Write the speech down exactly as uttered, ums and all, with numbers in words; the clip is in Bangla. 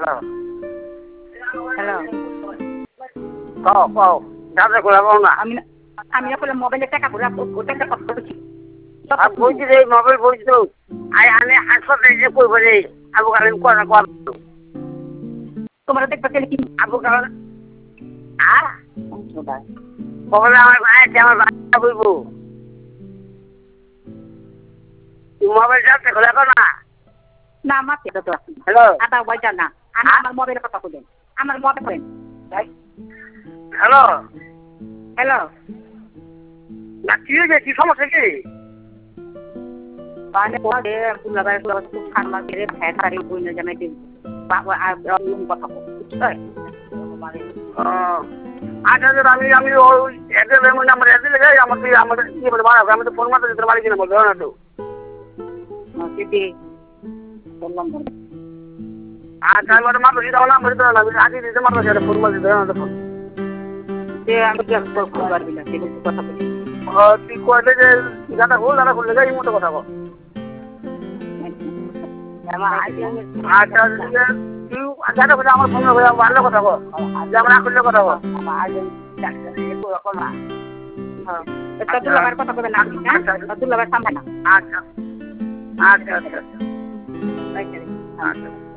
হ্যালো কও কও দাদা খোলা কও না আমি আমি আসলে মোবাইলে টাকা ভরে ওটা একটা কথা বলছি আর বলছি রে মোবাইল বলছি তো আই আনে হাসপাতালে যে কই বলে আবু কালাম কোনা কোন তোমরা দেখবা কেন কি আবু কালাম আ বলে আমার ভাই আমার ভাই বলবো মোবাইল যাতে খোলা কও না না আমার পেটা তো আছে হ্যালো আদা ওইটা না আমি আমার মোবাইলে কথা বলেন আমার মোবাইল করেন হ্যালো হ্যালো না কি হয়েছে কি সমস্যা কি মানে পরে পুলাবার পুলাবার খুব খান মেরে ফ্যাট আর বই না জানাই দিন বাবা আর কথা বল বুঝছেন আচ্ছা আমি আমি ওই এদের নাম্বার এদের লেগে আমাকে আমাদের কি বলে বাড়াবো আমি তো ফোন মারতে দিতে পারি কিনা বলতে না তো দিদি বললাম আচ্ছা আমি ওটা মারবো দিতে না বলতে না আমি আগে দিতে মারবো সেটা ফোন মারতে দেবে না ফোন যে আমি কি ফোন পারবি না সেগুলো কথা বলি তুই কয়লে যে গাটা খোল গাটা খুললে যাই মতো কথা বল আচ্ছা তুই গাটা খুলে আমার ফোন করে ভালো কথা বল যে আমরা খুললে কথা বল দুলাবার কথা বলবেন আপনি হ্যাঁ দুলাবার সামনে না আচ্ছা আচ্ছা আচ্ছা আচ্ছা আচ্ছা